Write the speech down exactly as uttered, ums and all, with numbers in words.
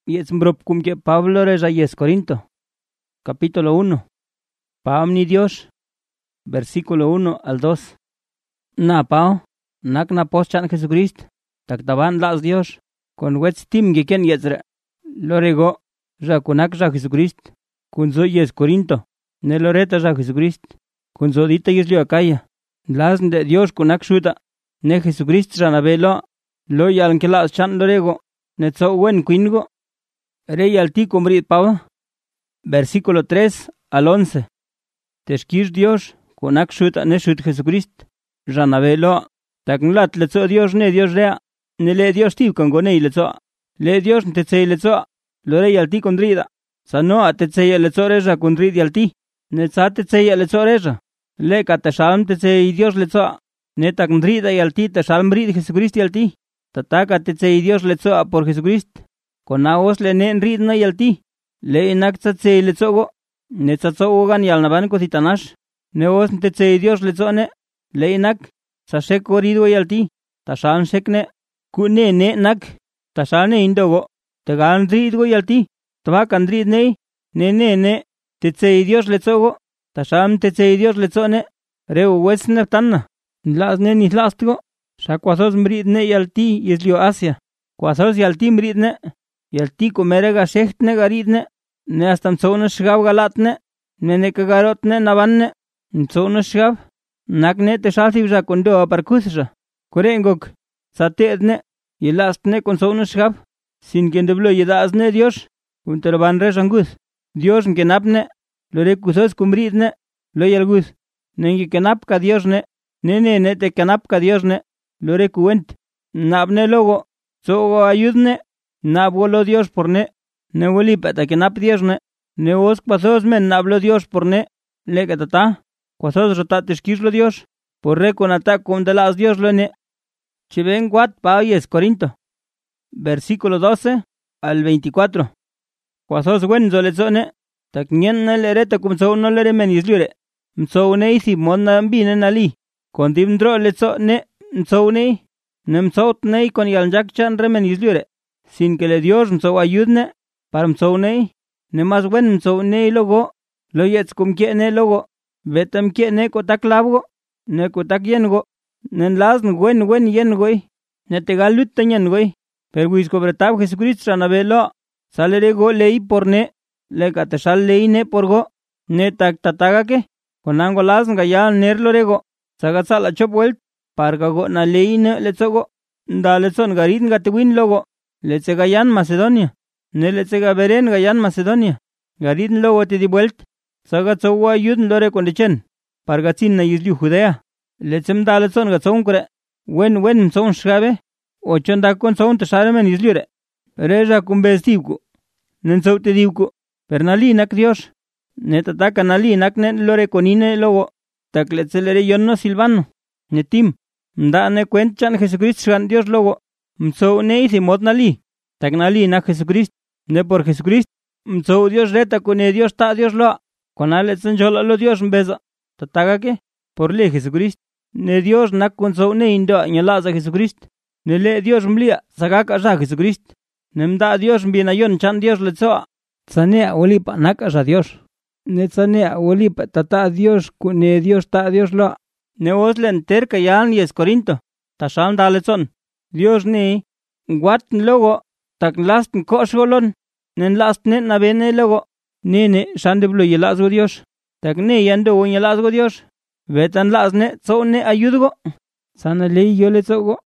Yetzmbrop cum que Pablo reja yes Corinto. Capítulo uno. Paamni Dios. Versículo uno al dos. Na pao, nak na poschan Jesucristo, taktaban las Dios, con wets tim giken yetzre. Lorego, ja kunak ja Jesucristo, kun zo yes Corinto, ne loreta ja Jesucristo, kun zo dita yes lio acaya. Las de Dios kunak shuta, ne Jesucristo ja nabelo, lo yal que las chan lorego, ne zo wen quingo. Rey alti cumbrit pao. Versículo tres al once. Teshkish Dios, kunak shuta ne shut Jesucristo. Janabelo, taknlat lezo Dios ne Dios rea, ne le Dios tiu con gonei lezo, le Dios te tsei lezo, lo rey alti condrida, sano a te tsei lezo reja condridi alti, ne tsa te tsei lezo reja, le katashalm te tsei Dios lezo, ne takndrida y alti te shalmbrid Jesucristo alti, tataka te tsei Dios lezo por Jesucristo, con aos le ne enrid na y alti, le enak tsa tsei lezo go, ne tsa tso gan y alnaban cositanash, ne os te tsei Dios lezo ne, leinak sa shek korido yalti tashan shekne kune ne nak tashane indogo tagan ridgo yalti twa kandrid ne ne ne ne tetsei Dios letsogo tasham tetsei Dios letsone reu wesne tanna las ne ni lastgo shakwasos mrid ne yalti yeslio Asia kwasos yalti mrid ne yalti komerega shechtne garidne ne astam tsona shgav galatne ne ne kagarotne navanne tsona shgav nakne te shalti ja kondo aparkusha korengok satedne yelastne con sonashab sin que ndeblo yedasne Dios unterban rejangus Dios ngenapne lo recusos cumbridne lo yalgus nengi kenapka Diosne nene ne te kenapka Diosne lo recuent nabne logo sogo ayudne nabolo Dios porne ne wolipata kenap Diosne ne os pasos men nablo Dios porne legatata. Cuasos rotates quislo Dios, por reconata con de las Dios lo ne. Chiven guat pa yes Corinto. Versículo doce al veinticuatro. Cuasos wen zolezone, tak nyen na lereta cum so no lere menis lure. Mso ne si monna mbine nali. Con dim dro lezo ne, mso ne, nem sot ne con yalnjak chan remenis lure. Sin que le Dios mso ayudne, par mso ne, ne mas wen mso ne logo, lo yets cum kie ne logo. Vetam kie ne kotak labgo, ne kotak yengo, nen lasn wen wen yengoy, ne tegalut tenyengoy, per wis cobertab Jesucristo ranabelo, salere go lei por ne, le katashal lei ne por go, ne tak tatagake, con ango lasn gayal nerlorego, sagatsala chopwelt, parga go na lei ne letzogo, da letzon garin gatewin logo, letze gayan Macedonia, ne letze gaberen gayan Macedonia, garin logo te di vuelt. Saga tsawa yudn lore kondichen pargatsin na yizli Judea letsem daletson ga tsonkre wen wen tson shgabe o chonda kon tson tsharemen yizlure reja kumbestivku nen tsote divku pernali nak Dios netata kanali nak nen lore konine logo takletselere yonno Silvano netim mda ne kwenchan Jesucristo shan Dios logo mso ne simotnali taknali nak Jesucristo ne por Jesucristo mso Dios reta con Dios ta Dios lo con aletsen jola lo Dios mbeza tataga que por le Jesucristo ne Dios nak con so ne indo nyalaza Jesucristo ne le Dios mlia sagaka ja Jesucristo ne mda Dios mbinayon chan Dios letsoa tsane olipa nak ja Dios ne tsane olipa tata Dios con ne Dios ta Dios lo ne oslen terka yan yes Corinto tasham daletson Dios ne wat logo tak last koshgolon nen last ne na bene logo nene shandeblo yelazgo Dios takne yando yelazgo Dios vetan lasne tsone ayudgo sana lei yo letsogo